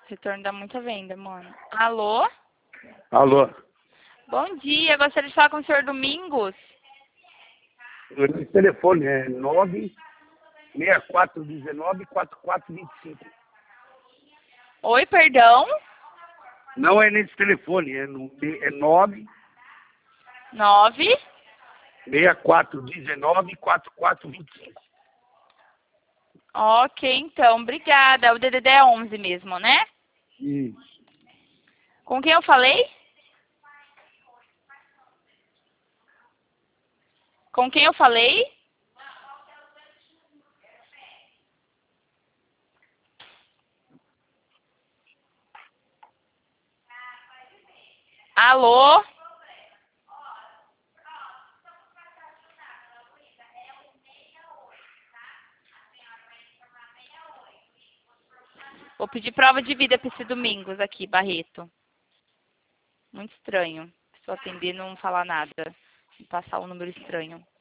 Retorno dá muita venda, mano. Alô? Alô? Bom dia, gostaria de falar com o senhor Domingos. Esse telefone é 96419-4425. Oi, perdão? Não é nesse telefone, é 9? 96419-4425. Ok, então, obrigada. O DDD é 11 mesmo, né? Isso. Com quem eu falei? Com quem eu falei? Alô? Vou pedir prova de vida para esse Domingos aqui, Barreto. Muito estranho. Se eu atender, não falar nada. Vou passar um número estranho.